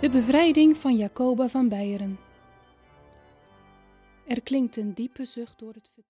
De bevrijding van Jacoba van Beieren. Er klinkt een diepe zucht door het vertrek.